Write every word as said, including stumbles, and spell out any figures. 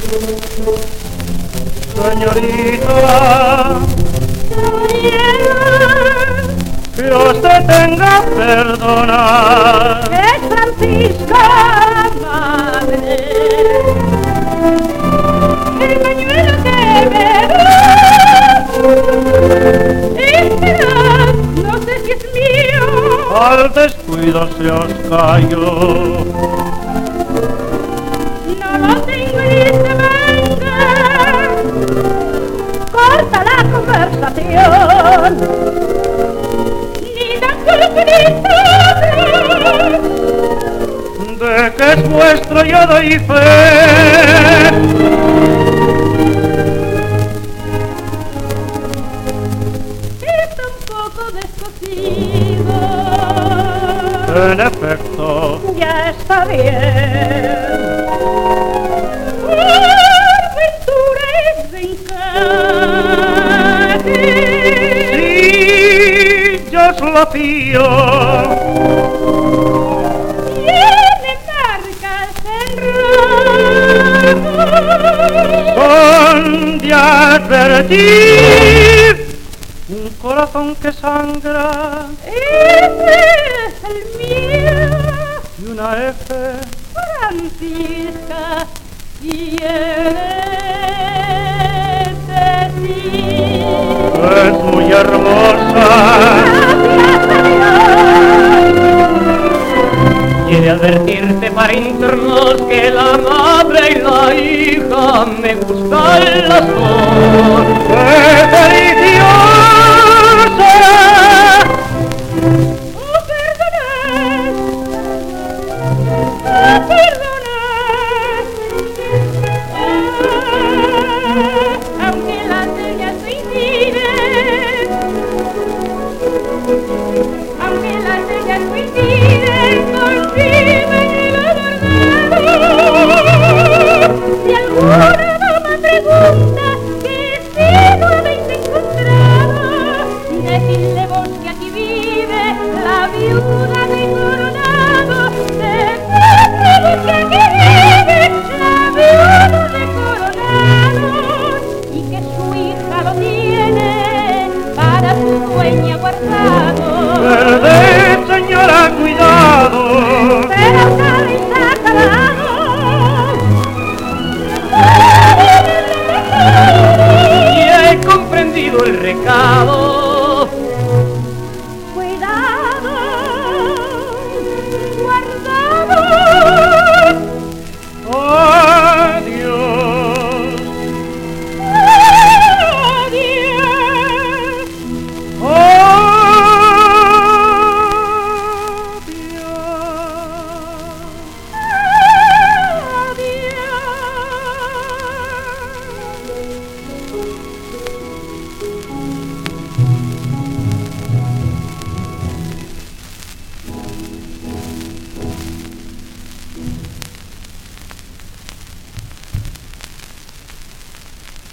Señorita, que usted tenga perdonar. Es Francisca, madre, el pañuelo que me da. Esperad, no sé si es mío. Al descuido se os cayó. No lo tengo y se venga. Corta la conversación. Ni tan De que es vuestro yo doy fe. Está un poco descosido. En efecto, Ya está bien. Por ventura es encate. sí, yo os lo fío. Tiene marcas en rojo. Con de advertir un corazón que sangra Ese es el mío. y una F. Francisca, y ese sí. Es muy hermosa. Quiere advertirte para internos que la madre y la hija me gustan las dos. ¡Qué felicidad!